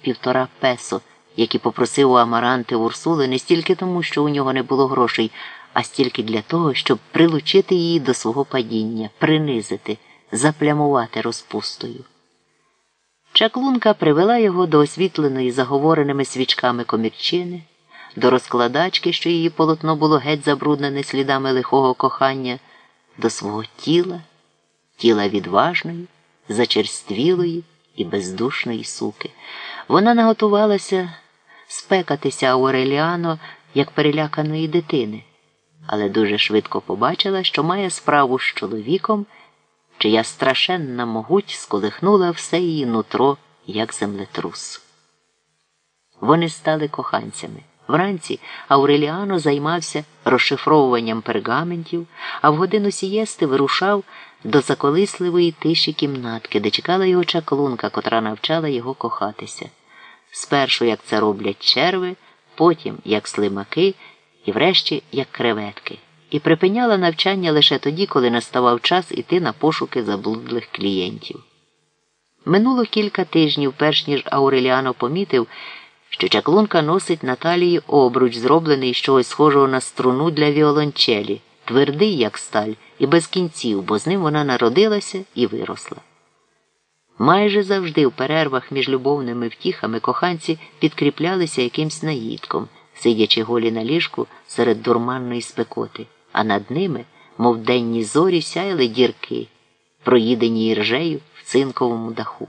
1,5 песо, які попросив у Амаранти Урсули не стільки тому, що у нього не було грошей, а стільки для того, щоб прилучити її до свого падіння, принизити, заплямувати розпустою. Чаклунка привела його до освітленої заговореними свічками комірчини, до розкладачки, що її полотно було геть забруднене слідами лихого кохання, до свого тіла, тіла відважної, зачерствілої і бездушної суки. Вона наготувалася спекатися Ауреліано, як переляканої дитини, але дуже швидко побачила, що має справу з чоловіком, чия страшенна могуть сколихнула все її нутро, як землетрус. Вони стали коханцями. Вранці Ауреліано займався розшифровуванням пергаментів, а в годину сієсти вирушав до заколисливої тиші кімнатки, де чекала його чаклунка, котра навчала його кохатися. Спершу, як це роблять черви, потім, як слимаки, і врешті, як креветки. І припиняла навчання лише тоді, коли наставав час іти на пошуки заблудлих клієнтів. Минуло кілька тижнів, перш ніж Ауреліано помітив, що чаклунка носить на талії обруч, зроблений з чогось схожого на струну для віолончелі, твердий, як сталь, і без кінців, бо з ним вона народилася і виросла. Майже завжди в перервах між любовними втіхами коханці підкріплялися якимсь наїдком, сидячи голі на ліжку серед дурманної спекоти, а над ними, мов денні зорі, сяяли дірки, проїдені іржею в цинковому даху.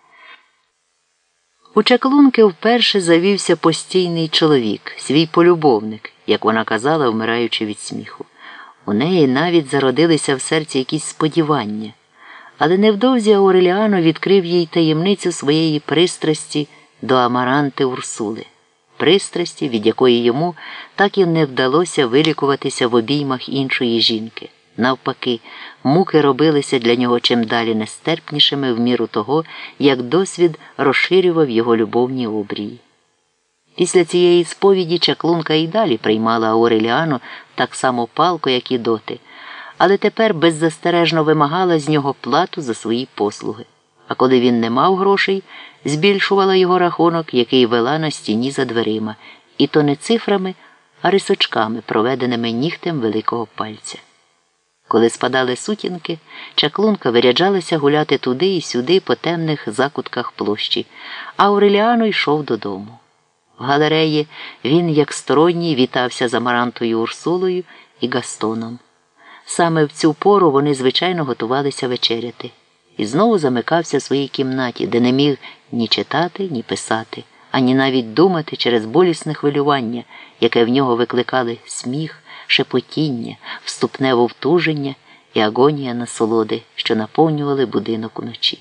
У чаклунки вперше завівся постійний чоловік, свій полюбовник, як вона казала, вмираючи від сміху. У неї навіть зародилися в серці якісь сподівання. Але невдовзі Ауреліано відкрив їй таємницю своєї пристрасті до Амаранти Урсули. Пристрасті, від якої йому так і не вдалося вилікуватися в обіймах іншої жінки. Навпаки, муки робилися для нього чим далі нестерпнішими в міру того, як досвід розширював його любовні обрії. Після цієї сповіді чаклунка і далі приймала Ауреліано так само палко, як і доти, але тепер беззастережно вимагала з нього плату за свої послуги. А коли він не мав грошей, збільшувала його рахунок, який вела на стіні за дверима, і то не цифрами, а рисочками, проведеними нігтем великого пальця. Коли спадали сутінки, чаклунка виряджалася гуляти туди і сюди по темних закутках площі, а Ауреліано йшов додому. В галереї він, як сторонній, вітався з Амарантою Урсулою і Гастоном. Саме в цю пору вони, звичайно, готувалися вечеряти. І знову замикався в своїй кімнаті, де не міг ні читати, ні писати, ані навіть думати через болісне хвилювання, яке в нього викликали сміх, шепотіння, вступне вовтуження і агонія насолоди, що наповнювали будинок уночі.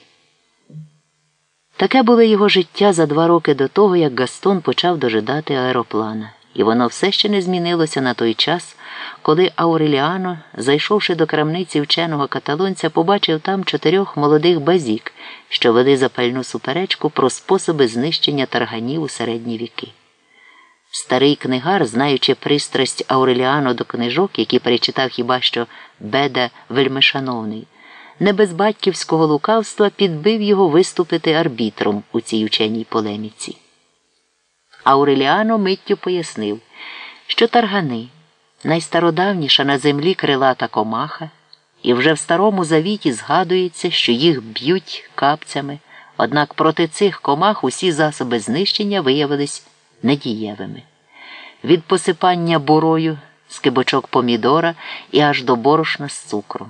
Таке було його життя за 2 роки до того, як Гастон почав дожидати аероплана. І воно все ще не змінилося на той час, коли Ауреліано, зайшовши до крамниці вченого каталонця, побачив там 4 молодих базік, що вели запальну суперечку про способи знищення тарганів у середні віки. Старий книгар, знаючи пристрасть Ауреліано до книжок, які перечитав хіба що Беда Вельмишановний, не без батьківського лукавства підбив його виступити арбітром у цій ученій полеміці. Ауреліано миттю пояснив, що таргани – найстародавніша на землі крилата комаха, і вже в Старому Завіті згадується, що їх б'ють капцями, однак проти цих комах усі засоби знищення виявились недієвими. Від посипання бурою з кибочок помідора і аж до борошна з цукром.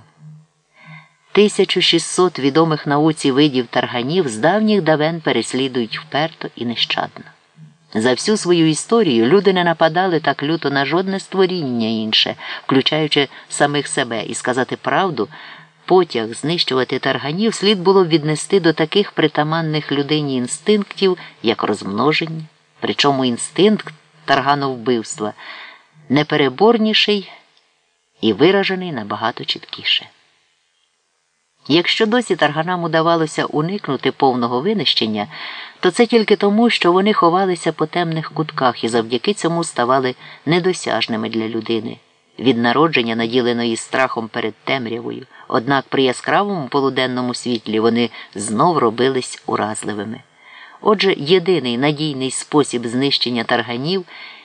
1600 відомих науці видів тарганів з давніх давен переслідують вперто і нещадно. За всю свою історію люди не нападали так люто на жодне створіння інше, включаючи самих себе, і сказати правду, потяг знищувати тарганів слід було віднести до таких притаманних людині інстинктів, як розмноження, причому інстинкт таргановбивства непереборніший і виражений набагато чіткіше. Якщо досі тарганам удавалося уникнути повного винищення, то це тільки тому, що вони ховалися по темних кутках і завдяки цьому ставали недосяжними для людини, від народження наділеної страхом перед темрявою, однак при яскравому полуденному світлі вони знов робились уразливими. Отже, єдиний надійний спосіб знищення тарганів